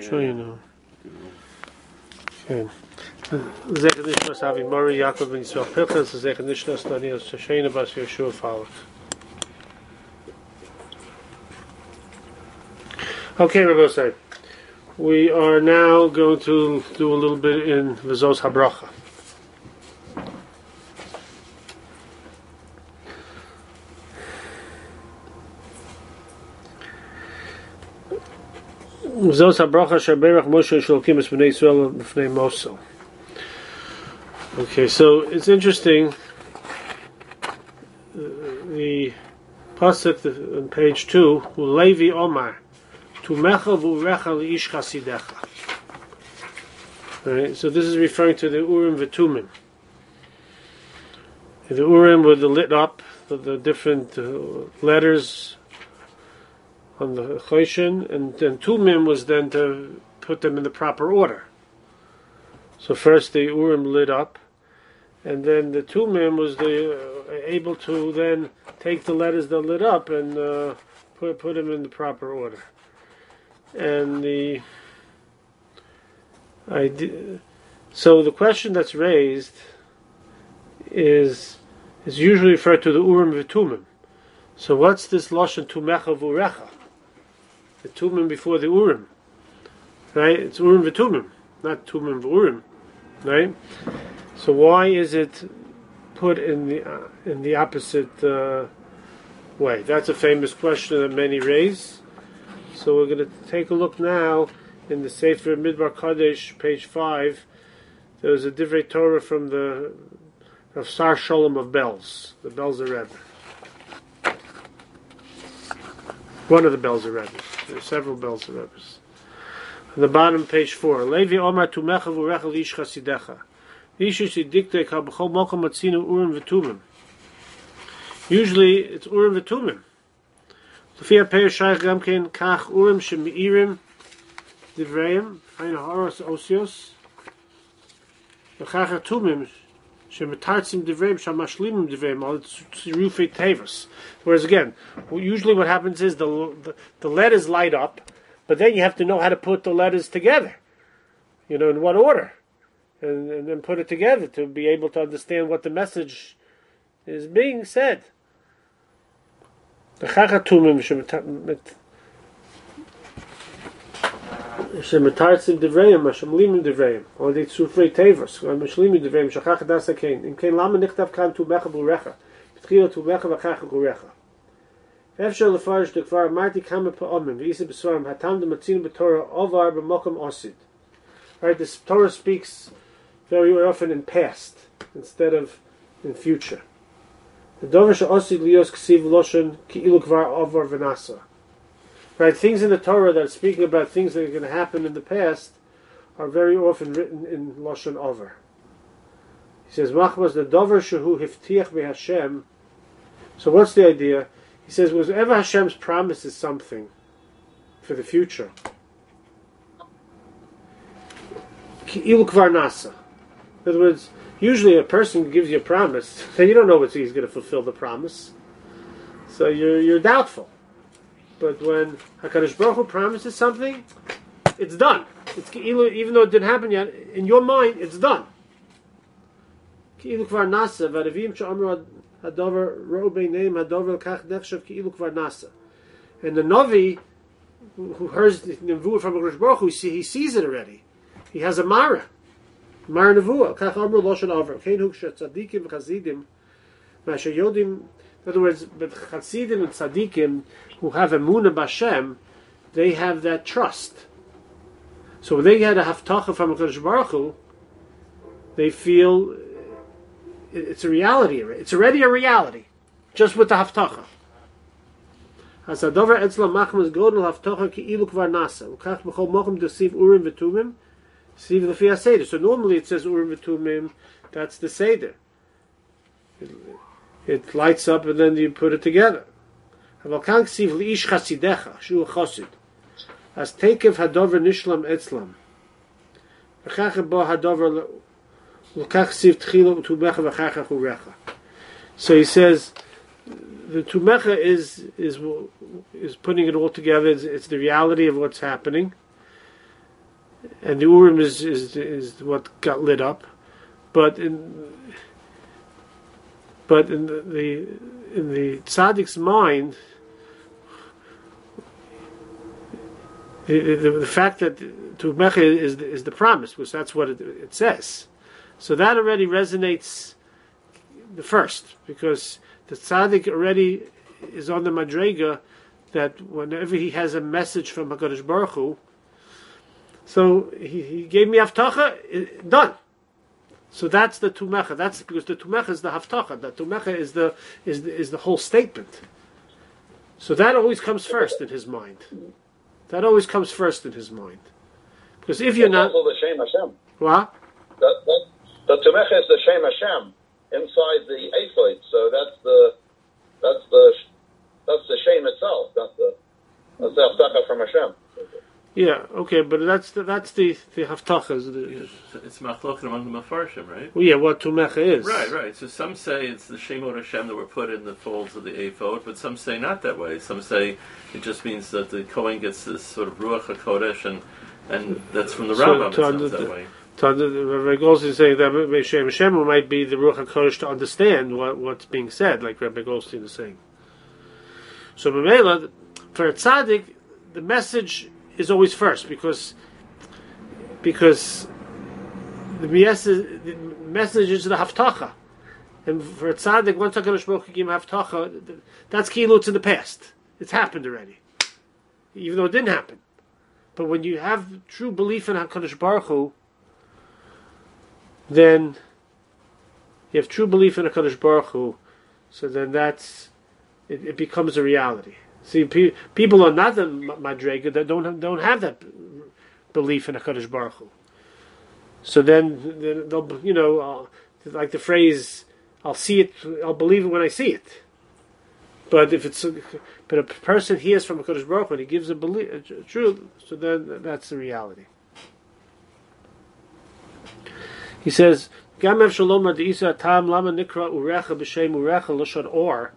Sure you know. Okay. Zecher Nishmas Avi Mori, Yaakov ben Yisrael Pilchas, Zecher Nishmas Daniel Shoshena Bas Yeshua Falach. Okay, Rabbi, we are now going to do a little bit in V'zos HaBracha. V'zos HaBracha Sharberach Moshe Shlokim Es B'nei Yisrael B'fnei Mosel. Okay, so it's interesting. The pasuk on page 2, Levi Omar, Tumecha v'urecha li'ish chasidecha. Right, so this is referring to the Urim v'Tumim. The Urim were lit up, the different letters on the Choshen, and then Tumim was then to put them in the proper order. So first the Urim lit up, and then the Tumim was able to then take the letters that lit up and put them in the proper order. And so the question that's raised is usually referred to the Urim v'Tumim. So what's this lashon Tumecha v'urecha? The Tumim before the Urim, right? It's Urim v'Tumim, not Tumim v'Urim, right? So why is it put in the opposite way? That's a famous question that many raise. So we're going to take a look now in the Sefer Midbar Kadesh, page 5. There's a Divrei Torah from the of Sar Sholem of Belz, the Belzer Rebbe. One of the Belzer Rebbes. There are several Belzer Rebbes. On the bottom, page 4. Levi Omar Tumecha v'urecha li'ish chasidecha. Usually it's Urim v'Tumim. Lefia Peir Shaykh Gamkein Kach Urim Shemi'irim Divreim Ein Haros Osios V'Chach Tumim Shemitartzim Divreim Shamashlimim Divreim Al Tzirufei Tevos. Whereas again, usually what happens is the letters light up, but then you have to know how to put the letters together. You know, in what order. And then put it together to be able to understand what the message is being said. The Chachatumim Shemitartzim Divreim, Mashamlimim Divreim, or the Tzufrei Tevos, or Mashlimim Divreim, Shachach Dasakein. In Kein Lama Nichtav Kan Tumecha Burecha, B'tchila Tumecha V'Chacha Gurecha. Efshar Lefarish Dekvar Marti Kama Pa'omim, V'Isa B'Svarim, Hatam D'Matzinu B'Torah, Ovar B'Mokom Osid. Right, this Torah speaks very often in past instead of in future. The Dover Osid Lios Ksiv Loshen Ki'ilu Kvar Ovar V'Nasa. Right, things in the Torah that are speaking about things that are going to happen in the past are very often written in Loshen Over. He says, Machmas the Dover Shehu Hiftiach BeHashem. So what's the idea? He says, whenever Hashem's promise is something for the future, Ki'ilu Kvar Nasa. In other words, usually a person gives you a promise, then you don't know whether he's going to fulfill the promise. So you're doubtful. But when HaKadosh Baruch Hu promises something, it's done. It's Ki'ilu, even though it didn't happen yet, in your mind, it's done. Ki'ilu Kvar Nasa, V'Arevim She'amru Hadover Ro'u Beineim Hadover Kach Nechshav Ki'ilu Kvar Nasa. And the Navi, who hears the Nevuah from HaKadosh Baruch Hu, he sees it already. He has a Mara Nevuah. Kach Amru Loshen Over. Kein Huksha Tzadikim V'Chazidim. Masha Yodim. In other words, but Chazidim and Tzadikim who have Emunah B'Hashem, they have that trust. So when they had a Haftacha from HaKadosh Baruch Hu, they feel it's a reality. It's already a reality, just with the Haftacha. Hasadover Etzla Machmas Godel Haftacha Ki'ilu Kvar Nasa. Ukach B'chol Mochum Desiv Urim V'Tumim. So normally it says Urim v'Tumim, that's the Seder. It lights up and then you put it together. As Tekev Hadover Nishlam Etzlam. So he says the Tumecha is putting it all together. It's the reality of what's happening. and the Urim is what got lit up, but in the tzaddik's mind, the fact that Tumecha is the promise, because that's what it says. So that already resonates the first, because the tzaddik already is on the madrega that whenever he has a message from HaKadosh Baruch Hu, so he gave me haftacha, done. So that's the tumecha. That's because the tumecha is the haftacha. The tumecha is the whole statement. So that always comes first in his mind. That always comes first in his mind. Because if you're not, also the Shem Hashem. What? The tumecha is the Shem Hashem inside the ephod. So that's the Shem itself. That's the haftacha from Hashem. Yeah, okay, but that's the haftacha. It's machlokes among the mafarshim, right? Well, yeah, what tumecha is. Right. So some say it's the Shemot Hashem that were put in the folds of the ephod, but some say not that way. Some say it just means that the Kohen gets this sort of Ruach HaKodesh, and that's from the Rambam. It sounds that way. Rabbi Goldstein is saying that Shem Hashem might be the Ruach HaKodesh to understand what's being said, like Rabbi Goldstein is saying. So, Mamela, for a tzaddik, the message is always first, because the message is the haftacha, and for a tzaddik, once HaKadosh Baruch Hu gave him haftacha, that's kilu, it's in the past. It's happened already, even though it didn't happen. But when you have true belief in HaKadosh Baruch Hu, then you have true belief in HaKadosh Baruch Hu, so then it becomes a reality. See, people are not the madrega that don't have that belief in HaKadosh Baruch Hu. So then they'll, like the phrase, I'll see it, I'll believe it when I see it. But but a person hears from HaKadosh Baruch Hu and he gives a truth, so then that's the reality. He says, "Gamev shalom Isa tam lama nikra urecha b'shem urecha l'shon or."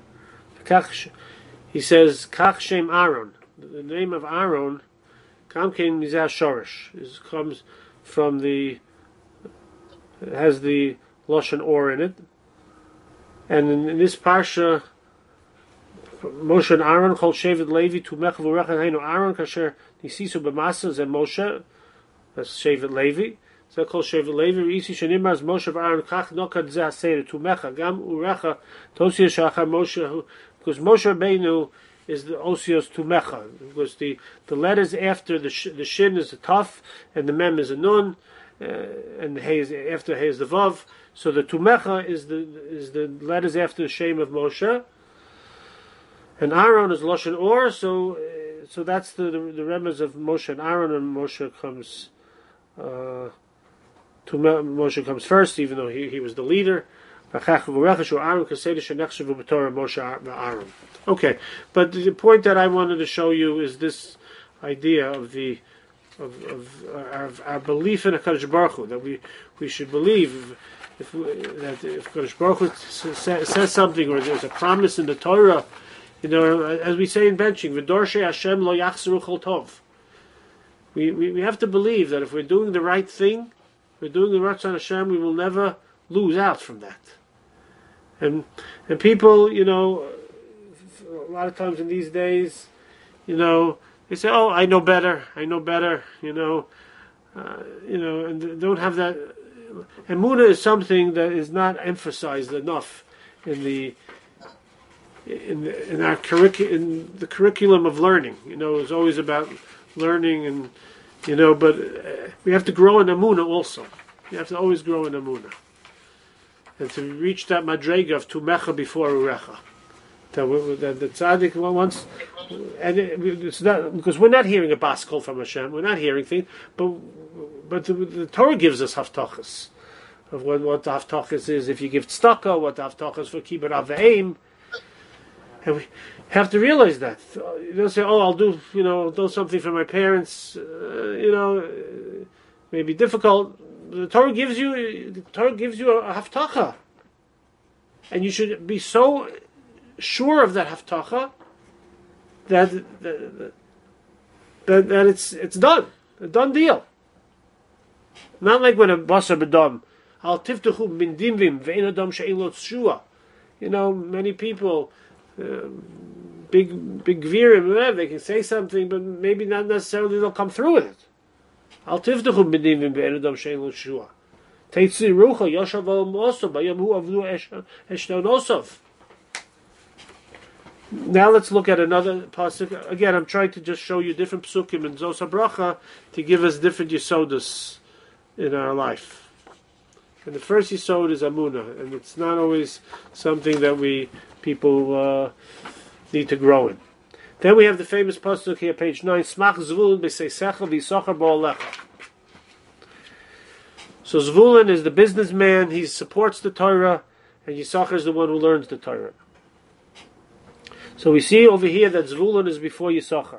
He says, "Kach shem Aaron." The name of Aaron, Kamkein Mizah Shorish, comes from has the Lashon Or in it. And in this parsha, Moshe and Aaron called Shevet Levi to Mech v'Urecha Hainu Aaron kasher nisisu b'masa ze Moshe. That's Shevet Levi. So called Shevet Levi. Isi shenimar as Moshe v'Aaron kach nokad ze haseir to Mecha gam Urecha tosia shachar Moshe, because Moshe Rabbeinu is the osios to Mecha, because the letters after the shin is a taf and the mem is a nun, and the hay is after hay is the vav. So the tumecha is the letters after the shame of Moshe, and Aaron is lashon or. So that's the remez of Moshe and Aaron, and Moshe comes Moshe comes first, even though he was the leader. Okay, but the point that I wanted to show you is this idea of our belief in HaKadosh Baruch Hu, that we should believe if HaKadosh Baruch Hu says something, or there's a promise in the Torah, as we say in benching, V'dorshe Hashem lo yachzeru chol tov. We have to believe that if we're doing the right thing, we're doing the Ratzon Hashem, we will never lose out from that. And people, a lot of times in these days, they say, "Oh, I know better," and they don't have that. Emunah is something that is not emphasized enough in the curriculum of learning. It's always about learning, and but we have to grow in Emunah also. You have to always grow in Emunah. And to reach that madrega of tumecha before urecha, that the tzaddik wants, and it's not because we're not hearing a baskol from Hashem, we're not hearing things, but the Torah gives us haftachas of what the haftachas is. If you give tzedakah, what the haftachas for kibbut aveim, and we have to realize that. You don't say, "Oh, I'll do something for my parents," may be difficult. The Torah gives you a haftacha, and you should be so sure of that haftacha that it's done, a done deal. Not like when a basar bedam. Al tiftechu min dimvim ve'en adam she'elot shua. Many people, big gvirim, they can say something, but maybe not necessarily they'll come through with it. Al tiftechu min dimvim ve'en adam she'elot shua. Teitzi rucha yoshav al mosov bayam hu avlu eshton osov. Now let's look at another pasuk. Again, I'm trying to just show you different psukim in Zos HaBracha to give us different yesodus in our life. And the first yesod is Amunah, and it's not always something that people need to grow in. Then we have the famous pasuk here, page 9, Smach Zvulun b'seisecha v'yisachar bo'alecha. So Zvulun is the businessman, he supports the Torah, and Yisachar is the one who learns the Torah. So we see over here that Zvulun is before Yisachar.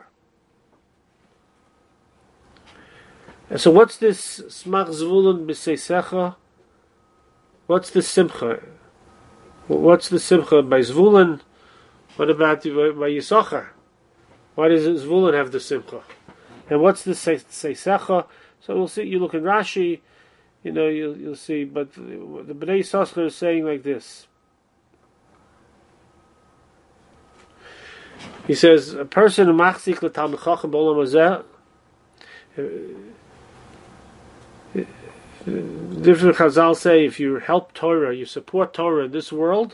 And so what's this Smach Zvulun b'seisecha? What's the simcha? What's the simcha by Zvulun? What about by Yisachar? Why does Zvulun have the simcha? And what's the seisecha? So we'll see. You look in Rashi, you'll see. But the Bnei Yisachar is saying like this. He says, a person who machzik l'talmid chacham b'olam hazeh, different Chazal say, if you help Torah, you support Torah in this world,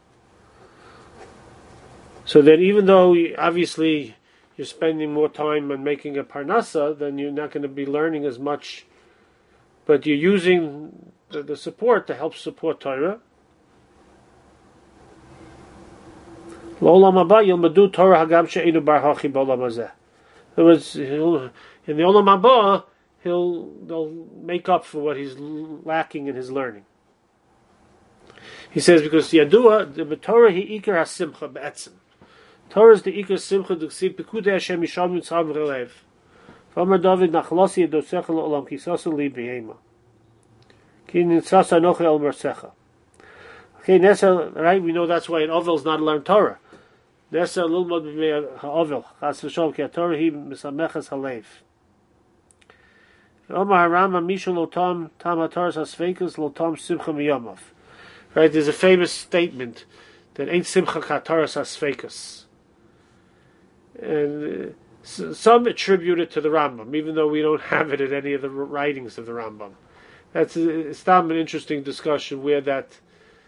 so then even though obviously you're spending more time on making a parnasa, then you're not going to be learning as much, but you're using the support to help support Torah. In other words, in the Olam Haba, they'll make up for what he's lacking in his learning. He says, because Yadua, the Torah hi ikar ha-simcha be'etzim. Torah is the ikar simcha d'ksiv pekudei Hashem yisham yitzav v'relev. V'amar David nachlosi yedosecha l'olam kisasa li b'yema. Ki nitzasa anochi el mersecha. Okay, Nesa, right? We know that's why an Ovel is not learn Torah. Nesa lilmod b'mei ha'Ovel. Chas v'shom ki ha-Torah hi misamechas halev. Omar Harama Misha Lotam Tam HaToras HaSfeikus Lotam Simcha Miyamav. Right, there's a famous statement that ain't Simcha HaToras HaSfeikus. And some attribute it to the Rambam, even though we don't have it in any of the writings of the Rambam. It's not an interesting discussion where that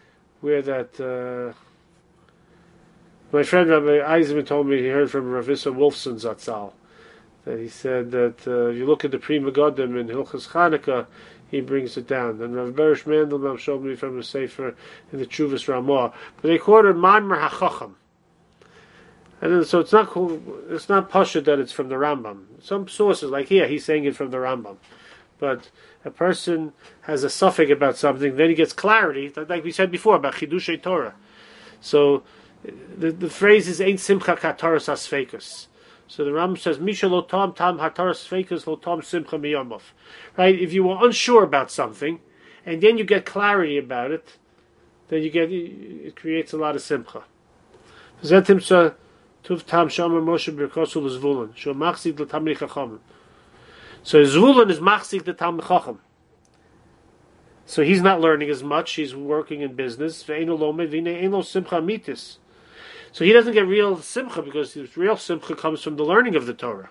my friend Rabbi Eisenman told me he heard from Rav Issa Wolfson Zatzal, that he said that if you look at the Pri Megadim in Hilchos Chanukah, he brings it down. And Rav Berish Mandelbaum showed me from the Sefer in the Chuvas Ramah. But they quoted Maimer HaChacham. And then, so it's not cool, it's not pashut that it's from the Rambam. Some sources, like here, he's saying it from the Rambam. But a person has a suffix about something, then he gets clarity, like we said before, about Chidushei Torah. So the phrase is Ein Simcha Kataras Asfekus. So the Rambam says, Misha Lotam Tam Hataras Asfekus Lotam Simcha Miyamov. Right? If you were unsure about something, and then you get clarity about it, then it creates a lot of Simcha. Zetim Tuv Tam Shomer Moshe Birkosul Zvulun. Sho Machzik L'Tamri Chacham. So Zvulun is Machzik L'Tamri Chacham. So he's not learning as much. He's working in business. Ve'eno Lomed Ve'eno Simcha Mitis. So he doesn't get real Simcha because his real Simcha comes from the learning of the Torah.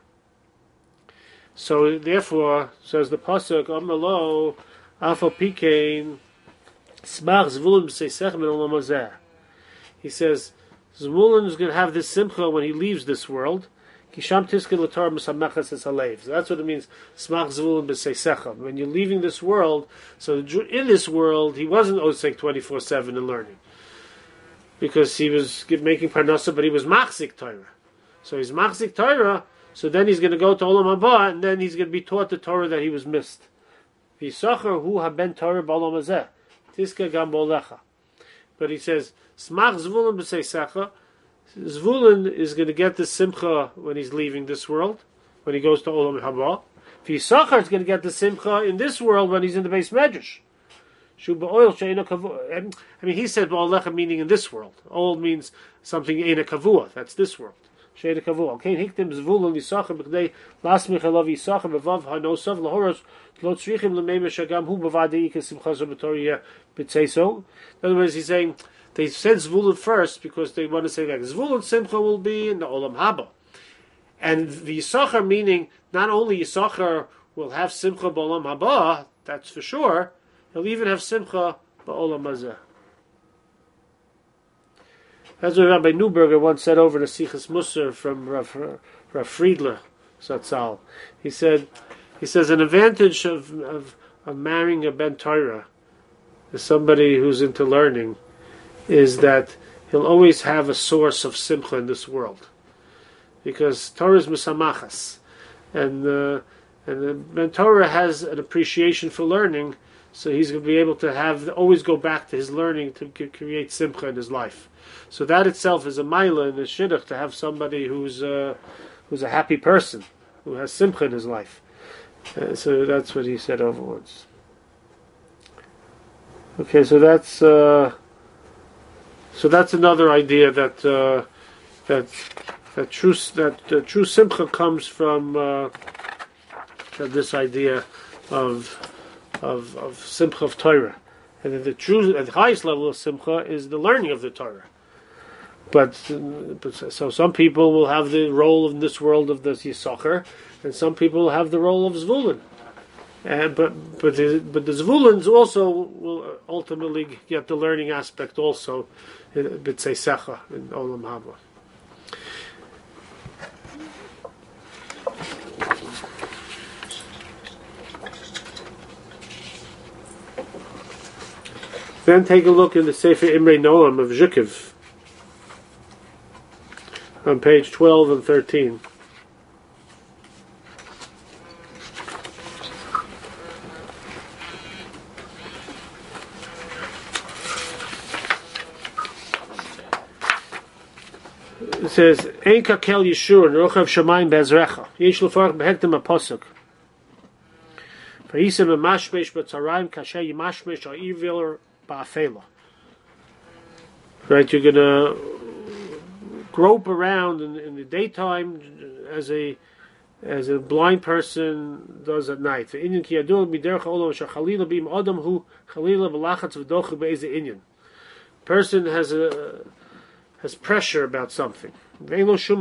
So therefore, says the pasuk, Amalo Afal Pikein Smach Zvulun B'Seisechem in Olam Hazeh. He says Zvulun is going to have this Simcha when he leaves this world. Kisham Tiskin L'Torah M'Samechas Es Halev. So that's what it means. Smach Zvulun B'Seisechem. When you're leaving this world, so in this world he wasn't Osek 24/7 in learning, because he was making parnasa, but he was machzik Torah. So he's machzik Torah. So then he's going to go to Olam Haba, and then he's going to be taught the Torah that he was missed. V'yisacher hu haben Torah b'Olam Hazeh tiska gam b'olecha. But he says Smach Zvulun b'Seisecha. Zvulun is going to get the simcha when he's leaving this world, when he goes to Olam Haba. V'Yisachar is going to get the simcha in this world when he's in the Beis Medrash. I mean, he said b'olecha meaning in this world. Old means something in a kavua. That's this world. Sheda Kavu. Al Kain Hiktim Zvulun Yisachar B'Kdei Lasmich Elav Yisachar B'Vav Hanosav Lahoros Lo Tzrichim L'Meimah Shagam Hu B'Vadei Ika Simchas B'Toriyah B'Tzeiso. In other words, he's saying they said Zvulun first because they want to say that Zvulun Simcha will be in the Olam Haba, and the Yisachar meaning not only Yisachar will have Simcha B'Olam Haba, that's for sure. He'll even have Simcha B'Olam Hazeh. That's what Rabbi Neuberger once said over the Sichas Musar from Rav Friedler Zatzal. He says an advantage of marrying a Ben Torah, as somebody who's into learning, is that he'll always have a source of simcha in this world, because Torah is misamachas, and the Ben Torah has an appreciation for learning, so he's going to be able to always go back to his learning to create simcha in his life. So that itself is a maila and a shidduch to have somebody who's a happy person, who has simcha in his life. So that's what he said over once. Okay, so that's another idea that true simcha comes from this idea of simcha of Torah, and that the highest level of simcha is the learning of the Torah. But so some people will have the role in this world of the Yisachar, and some people will have the role of Zvulun. But the Zvulans also will ultimately get the learning aspect also in B'Tzeisecha, in Olam Haba. Then take a look in the Sefer Imrei Noam of Zhukiv on page 12 and 13. It says, Ein kakel yishur rochav shamayim be'ezrecha yesh lefarach behektem apasuk v'yisem b'mashmesh b'tzarayim kasher yimashmesh ha'ivil ba'afela. Right, you're going to grope around in the daytime as a blind person does at night. Person has pressure about something. He doesn't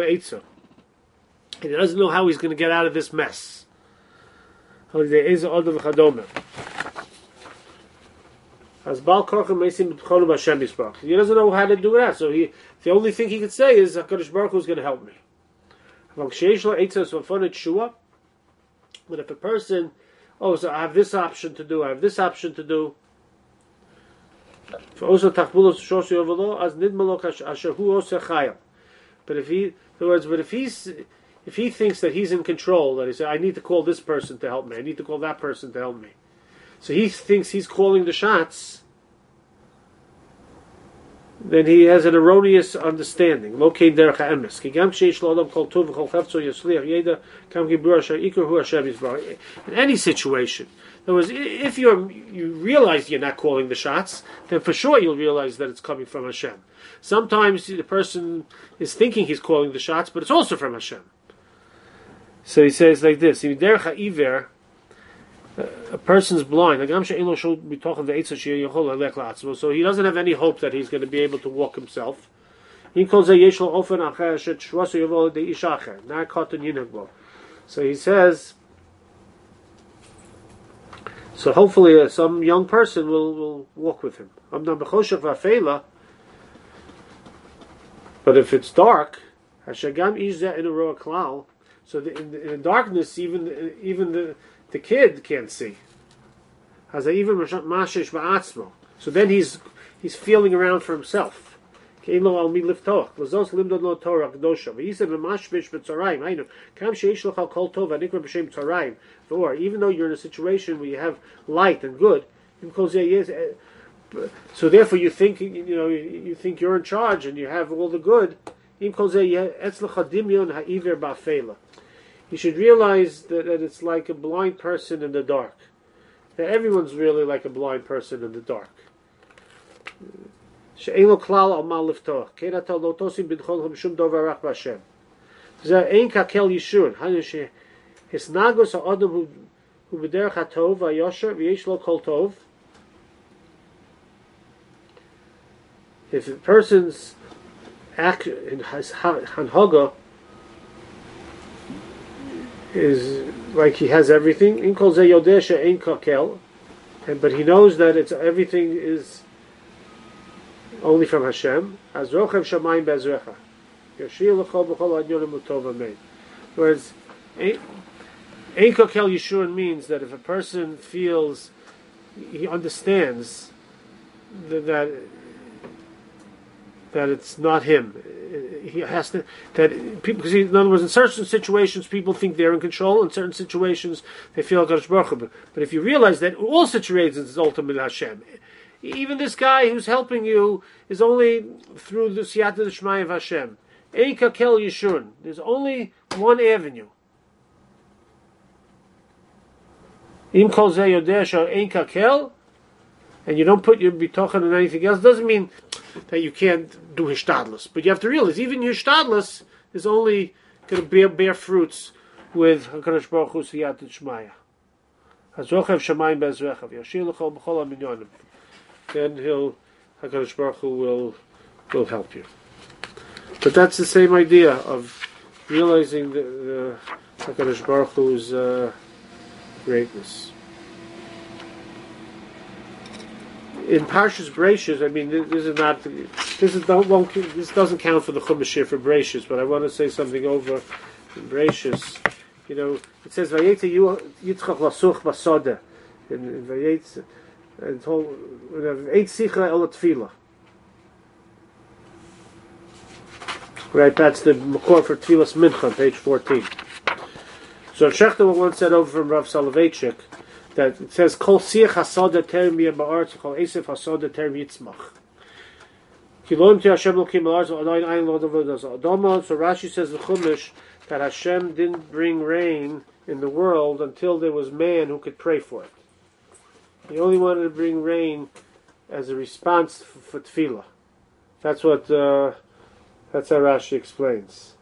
know how he's going to get out of this mess. He doesn't know how to do that, so the only thing he can say is HaKadosh Baruch Hu is going to help me. But if a person, so I have this option to do, but if he thinks that he's in control, that he says, I need to call this person to help me, I need to call that person to help me, so he thinks he's calling the shots, then he has an erroneous understanding. In any situation, in other words, if you realize you're not calling the shots, then for sure you'll realize that it's coming from Hashem. Sometimes the person is thinking he's calling the shots, but it's also from Hashem. So he says like this: a person's blind. So he doesn't have any hope that he's going to be able to walk himself. So he says, so hopefully some young person will walk with him. But if it's dark, so in the darkness, even the kid can't see. So then he's feeling around for himself. Or even though you're in a situation where you have light and good, so therefore you think you're in charge and you have all the good. You should realize that it's like a blind person in the dark. That everyone's really like a blind person in the dark. שאין לו כלל על מה לפתוח. כן אתה לא תוסיף בדחונך בשום דבר רק בהשם. זה אין כקל ישורון. הסנגוס האדם הוא בדרך הטוב והיושר ויש לו כל טוב. If a person's action, his hanhaga is like he has everything, in kol ze yodeh she'ein kakel, but he knows that it's everything is only from Hashem. As rochev shamayim be'ezrecha, yashir l'chol b'chol adyonim utov amen. Whereas ein kakel yeshurun means that if a person feels, he understands that it's not him. He has to because in other words, in certain situations people think they're in control. In certain situations they feel Kadosh Baruch Hu. But if you realize that all situations is ultimately Hashem, even this guy who's helping you is only through the Siyata D'Shmai of Hashem. Ein kakel yeshurun. There's only one avenue. Im kol ze yodeh she'ein kakel, and you don't put your bitochen in anything else, doesn't mean that you can't do hishtadlus. But you have to realize, even your hishtadlus is only going to bear fruits with HaKadosh Baruch Hu Siyat Shmaya. Hazrochev Shamayim Be'ezrechav Yashir L'chol B'chol HaMinyonim. Then HaKadosh Baruch Hu will help you. But that's the same idea of realizing the HaKadosh Baruch Hu's greatness. In Parshas Bereishis, I mean, this doesn't count for the Chumash for Bereishis, but I want to say something over in Bereishis. You know, it says Vayetze Yitzchak Lasuch Basode in Vayetze, and told Eit Sicha El Tefillah. Right, that's the Makor for Tefillas Mincha, page 14. So Shechter once said over from Rav Soloveitchik that it says Kol Siach Hasoda Terem Ba'aretz Kol Esef Hasoda Terem Yitzmach. Kiloim Ti Hashem Lokim Ba'aretz Odayin Ayin Lo Davodas Adama. So Rashi says the Chumash that Hashem didn't bring rain in the world until there was man who could pray for it. He only wanted to bring rain as a response for tefillah. That's what that's how Rashi explains.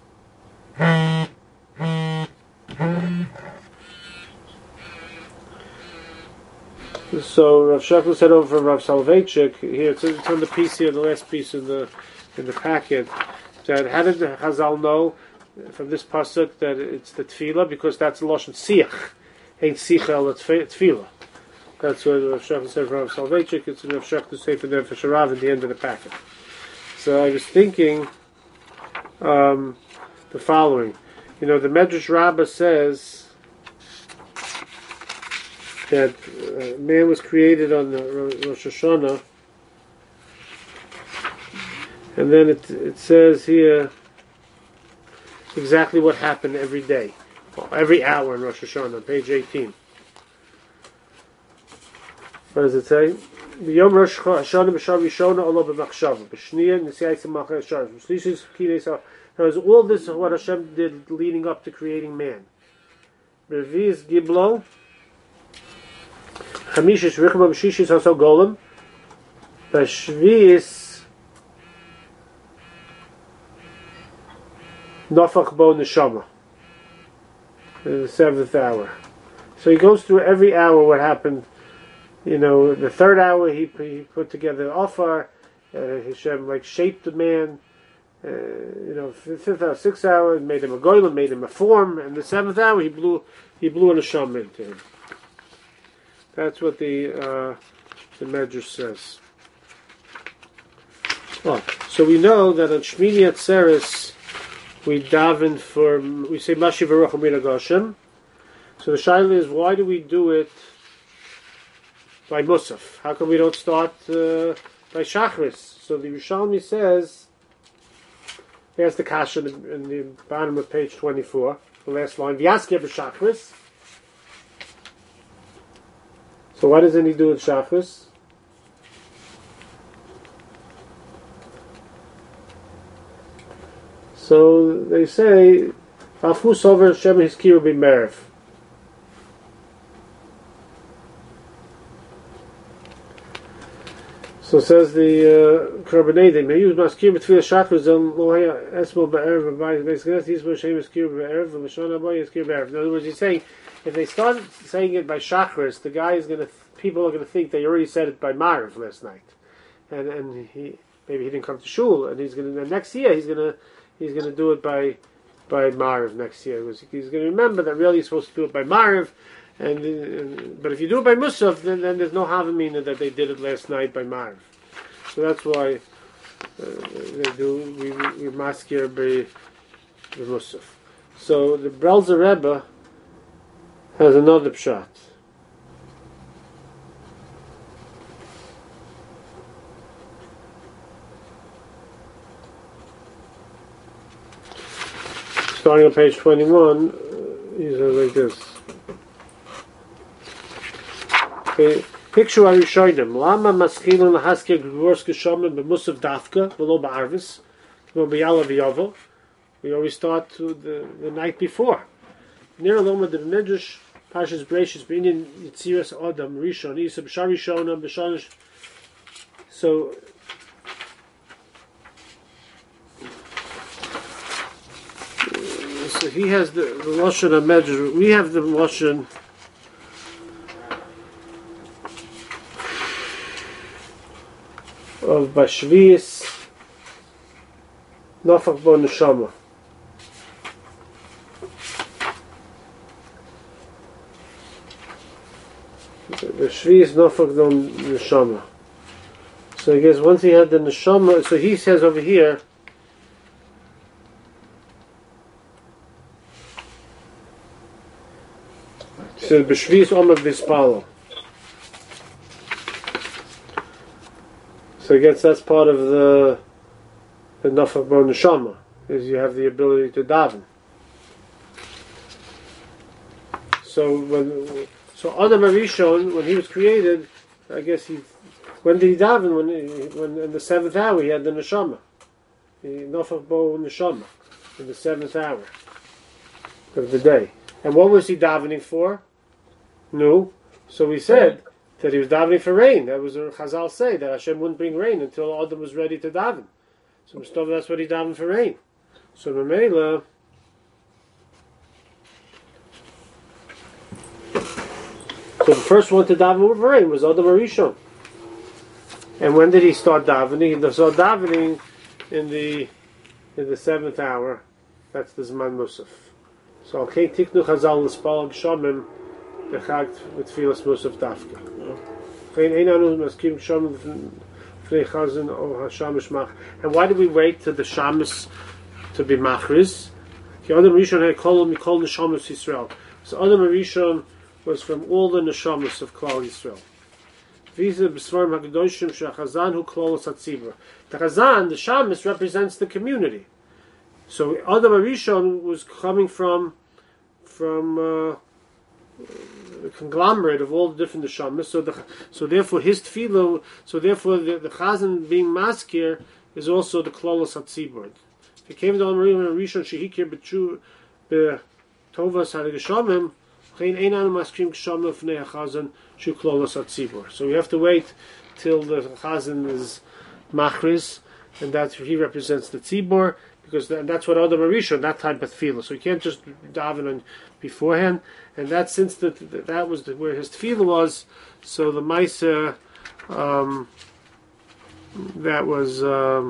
So Rav Shefler said over from Rav Soloveitchik here. It's on the piece here, the last piece in the packet. That how did the Chazal know from this pasuk that it's the tefillah? Because that's the lashon siach, ain't sicha el tefillah. That's what Rav Shefler said from Rav Soloveitchik. It's in Rav Shefler Sefer Nefesh Harav at the end of the packet. So I was thinking the following. You know, the Medrash Rabbah says that man was created on the Rosh Hashanah, and then it says here exactly what happened every day, every hour in Rosh Hashanah, page 18. What does it say? Yom Rosh Hashanah b'Shav Yishona Olo b'Machshava b'Shniya Nisiyayis Machar Shar. All this is what Hashem did leading up to creating man. Reviz Giblo. Chamishis Richma B'Shishis Haso Golem B'Shviis Nofach Bo Neshama in the 7th hour. So he goes through every hour what happened. You know, the 3rd hour he put together the Ofar. Hashem shaped the man. 5th hour, 6th hour made him a golem, made him a form, and the 7th hour he blew a neshama into him. That's what the Medrash says. Oh, so we know that on Shmini Atzeres we daven we say Mashiv Baruch Amina Hashem. So the shaila is, why do we do it by Musaf? How come we don't start by Shachris? So the Yerushalmi says, here's the kasha in the bottom of page 24, the last line, V'yasker b'Shachris. So why doesn't he do it Shachris? So they say, Afu Sover Shem Hiskiru b'Merev. So says the Karbanedim, may use maskir between the chakras and lohaya esmo be'erev b'bayis b'esgenes yisbo shem maskir be'erev v'mashon aboy maskir be'erev. In other words, he's saying if they start saying it by chakras, the guy is people are going to think they already said it by Marav last night, and maybe he didn't come to shul, and he's going to next year he's going to do it by Marav next year. He's going to remember that really you're supposed to do it by Marav. But if you do it by Musaf, then there's no Havamina that they did it last night by Marv. So that's why we maskir by Musaf. So the Brelzer Rebbe has another pshat. Starting on page 21, he says like this. Picture Arishonim. Lama maschilin lahaskir gvors geshomen b'musaf dafka v'lo ba'arvis v'lo b'yala v'yovo. We always start to the night before. Near Loma the Medrash Pashas Breishis B'inyan Yitziras Adam Rishon Yisab Sharishonam B'Shonish. So he has the Lashon of Medrash. We have the Lashon of Bashvius Nafak Bo Neshama. Bashvius Nafak Bo Neshama. So I guess once he had the Neshama, so he says over here, so Bashvius Omer Bispalo. So I guess that's part of the Nafak Bo Neshama, is you have the ability to daven. So Adam Arishon, when he was created, I guess when did he daven? When in the 7th hour he had the Neshama, the Nafak Bo Neshama, in the 7th hour of the day. And what was he davening for? No. So we said that he was davening for rain. That was what Chazal say, that Hashem wouldn't bring rain until Adam was ready to daven. So Mustafa, that's what he davened for rain. So Mamela, so the first one to daven for rain was Adam Arishon. And when did he start davening? He started davening in the 7th hour. That's the Zman Musaf. So okay, Tiknu Chazal L'Spal G'Shamim Bechagt with Tfilas Musaf Dafka. And why did we wait to the Shamus to be Machriz? Adam Rishon had called Mikol Neshamus Yisrael. So Adam Rishon was from all the Neshamus of Klal Yisrael. The Chazan, the Shamus, represents the community. So Adam Rishon was coming from the conglomerate of all the different neshamas. So therefore his tefillah. So therefore the Chazan being maskir is also the klolos hatzibur. If he came to Adam Rishon shehikir b'tchu b'tovas ha'geshamim, chein einan maskrim geshamim fnei ha'chazan shu klolos hatzibur. So we have to wait till the Chazan is machriz, and that he represents the tzibur. Because that's what Adam Rishon, that type of tefillah. So you can't just daven on beforehand. And that since that was where his tefillah was, so the Maisa, that was,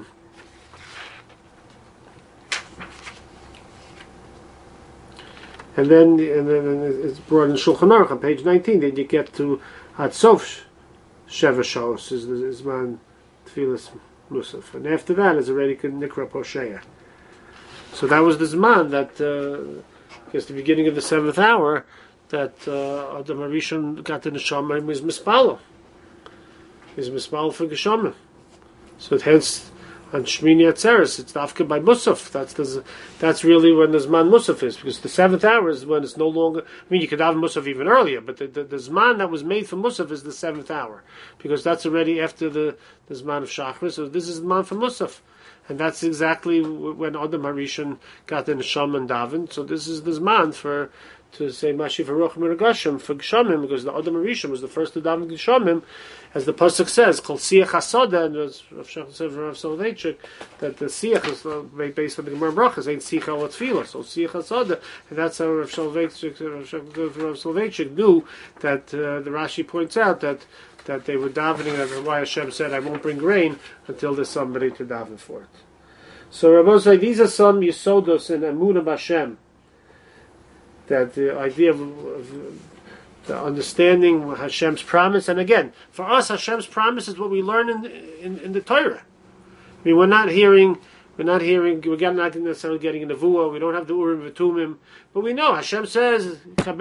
and then it's brought in Shulchan Aruch on page 19. Then you get to Hatsof Sheva Shos is the Zman Tefillas Musaf, and after that is already Nikra Posheya. So that was the Zman that, I guess the beginning of the 7th hour, that Adam Rishon got the Neshama and was Mispalo. He's Mispalo for Geshamim. So hence, on Shmini Atzeres, it's Dafka by Musaf. That's really when the Zman Musaf is, because the 7th hour is when it's no longer, I mean, you could have Musaf even earlier, but the Zman that was made for Musaf is the 7th hour, because that's already after the Zman of Shachris, so this is the Zman for Musaf. And that's exactly when Adam Harishon got the Neshama and Davin. So this is the Zman for to say Mashiv Haruch Miragashim for Gshamim, because the Adam Rishon was the first to daven Gshamim, as the pasuk says, called Siach Hasoda, and as Rav Shach said from Rav Soloveitchik, that the Siach is based on the Gemara Brachas, ain't Siach al Tefillah, so Siach Hasoda, and that's how Rav Soloveitchik knew that the Rashi points out that they were davening, and why Hashem said, I won't bring rain until there's somebody to daven for it. So Rabbi say these are some Yesodos in Emunah B'Hashem, that the idea of the understanding Hashem's promise, and again, for us, Hashem's promise is what we learn in the Torah. I mean, we're not not necessarily getting a nevuah. We don't have the Urim v'Tumim, but we know Hashem says, the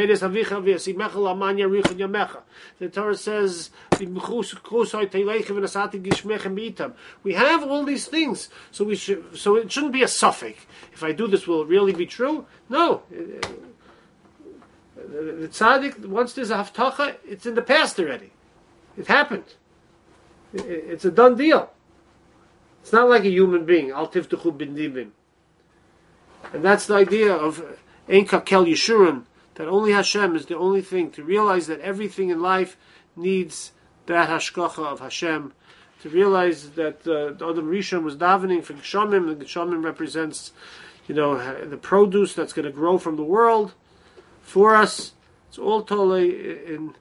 Torah says, we have all these things, so it shouldn't be a suffix. If I do this, will it really be true? No. The tzaddik, once there's a haftacha, it's in the past already. It happened. It's a done deal. It's not like a human being. Al tivtuchu b'nivim. And that's the idea of Ein Kakel Yeshurun, that only Hashem is the only thing, to realize that everything in life needs that hashkacha of Hashem, to realize that the Adam Rishon was davening for Gshamim, and Gshamim represents, the produce that's going to grow from the world for us. It's all totally in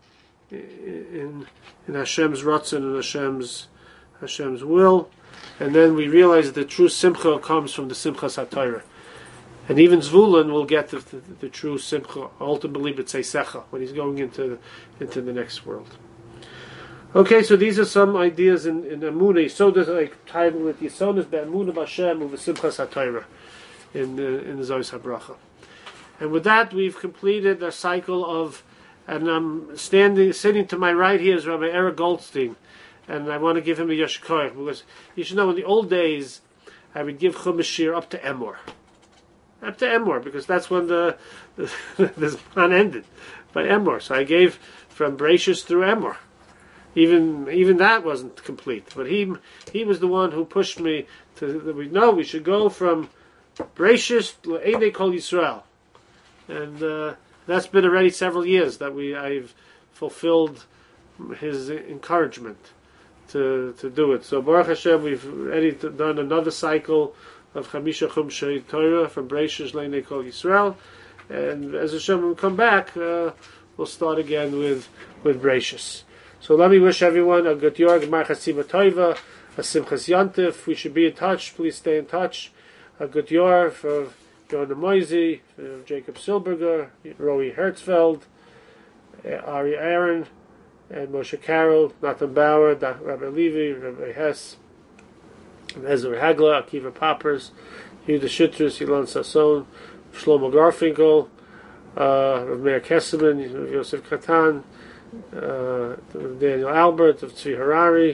Hashem's ratzon and Hashem's will. And then we realize that the true simcha comes from the simchas HaTorah. And even Zvulun will get the true simcha, ultimately b'tzeisecha, when he's going into the next world. Okay, so these are some ideas in Emunah. So there's like title with Yisonos be'Emunah B'Hashem u've simchas HaTorah in the Zohar HaBracha. And with that, we've completed a cycle of, and I'm sitting to my right here is Rabbi Eric Goldstein. And I want to give him a Yashar Koach, because you should know, in the old days, I would give Chumash Shir up to Emor. Up to Emor, because that's when the Zman ended, by Emor. So I gave from Bereshis through Emor. Even that wasn't complete. But he was the one who pushed me we should go from Bereshis to Einei Kol Yisrael. And that's been already several years that I've fulfilled his encouragement to do it. So Baruch Hashem, we've already done another cycle of Chamisha Chumshei Torah from Bereshis Leinei Kol Yisrael, and as Hashem will come back, we'll start again with Bereshis. So let me wish everyone a good Yor, Gemar Chasima Toiva, a Simchas Yantif. We should be in touch. Please stay in touch. A good Yor for Yonah Moisey, Jacob Silberger, Roy Hertzfeld, Ari Aaron, and Moshe Carroll, Nathan Bauer, Rabbi Levi, Rabbi Hess, Ezra Hagla, Akiva Poppers, Yehuda Shitrus, Ilan Sasson, Shlomo Garfinkel, Rabbi Meir Kesselman, Yosef Katan, Daniel Albert of Tzvi Harari.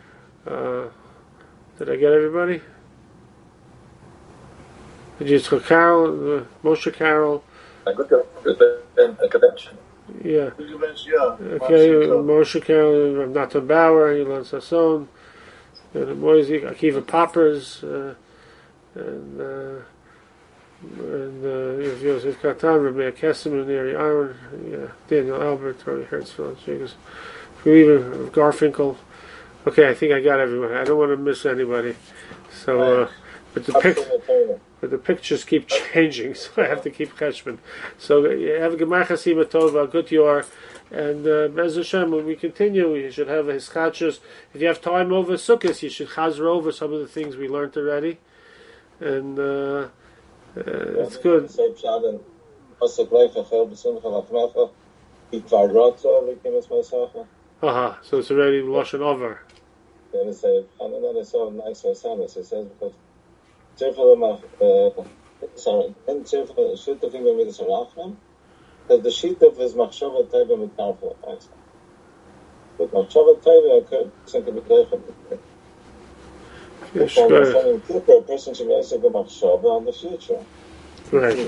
Did I get everybody? Yitzchak Carroll, Moshe Carroll. A convention. Yeah. Okay, Moshe Carroll, Nathan Bauer, Ilan Sasson, and Moisey, Akiva Poppers, and Yosef Katan, Rabbi Kesselman, Ari Aaron, Daniel Albert, Roy Hertzfeld, even Garfinkel. Okay, I think I got everyone. I don't want to miss anybody. So, but the pictures keep changing, so I have to keep cheshbon. So have a Gemar Chasima Tova, good Yor, and Bez Hashem, when we continue, we should have a hiskachos. If you have time over Sukkot, you should chazer over some of the things we learned already, and it's good. So it's already Lashon over. That the sheet of his machshava teva with powerful effects. But machshava teva can be clear. A person should be able to machshava on the future. Right.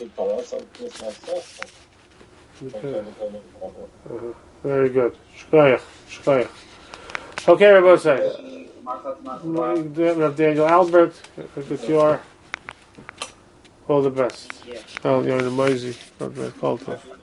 Very good. Shkoyach. Okay, everybody say. Daniel Albert, good Yor. All the best. Yeah. You're in a Moisey. God bless.